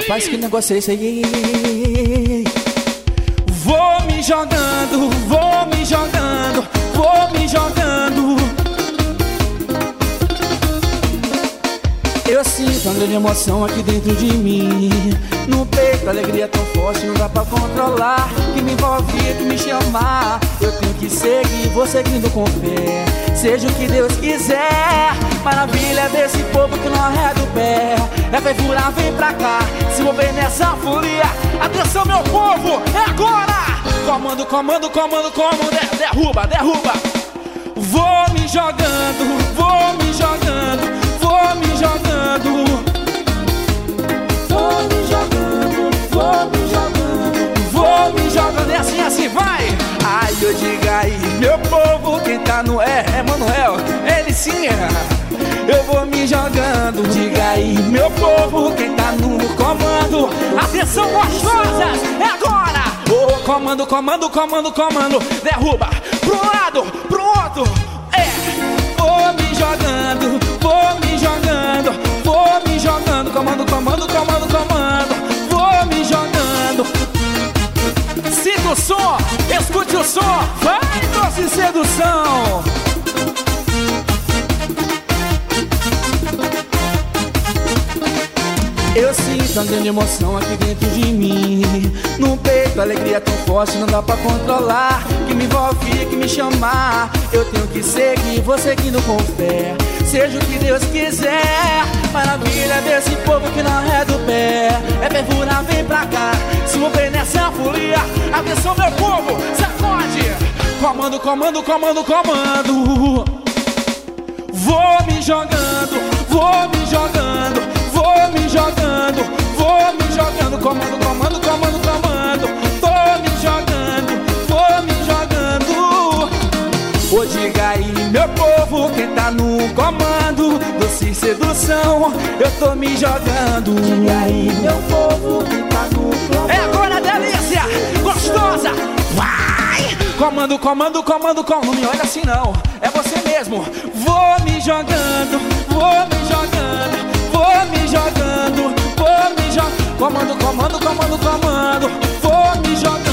Faz que negócio é esse aí? Vou me jogando, vou me jogando, vou me jogando. Eu sinto uma grande emoção aqui dentro de mim. No peito, a alegria tão forte, não dá pra controlar. Que me envolve, que me chama. Eu tenho que seguir, vou seguindo com fé. Seja o que Deus quiser. Maravilha desse povo que não arreda o pé. É fervura, vem pra cá, se mover nessa folia. Atenção meu povo, é agora! Comando, comando, comando, comando, derruba, derruba. Vou me jogando, vou me jogando, vou me jogando. Vou me jogando, vou me jogando, vou me jogando. É assim, assim, vai! Ai, eu diga aí, meu povo, quem tá no Emanuel, ele sim é. Eu vou me jogando, diga aí, meu povo, quem tá no comando. Atenção gostosas, é agora! Oh, comando, comando, comando, comando. Derruba, pro lado, pro outro. É, vou me jogando, vou me jogando, vou me jogando. Comando, comando, comando, comando. Vou me jogando. Sinta o som, escute o som. Vai, doce sedução. Eu sinto uma grande emoção aqui dentro de mim. No peito, a alegria tão forte, não dá pra controlar. Que me envolve, que me chama. Eu tenho que seguir, vou seguindo com fé. Seja o que Deus quiser. Maravilha desse povo que não arreda o pé. É fervura, vem pra cá, se mover nessa folia. Atenção meu povo, sacode. Comando, comando, comando, comando. Vou me jogando, vou me jogando, vou me jogando, vou me jogando. Comando, comando, comando, comando. Tô me jogando, vou me jogando. Ô, diga aí, meu povo, quem tá no comando. Doce sedução, eu tô me jogando. Diga aí, meu povo, quem tá no comando. É agora, delícia, gostosa. Vai! Comando, comando, comando, comando. Não me olha assim não, é você mesmo. Vou me jogando, vou me jogando, vou me jogando, vou me jogando. Comando, comando, comando, comando. Vou me jogando.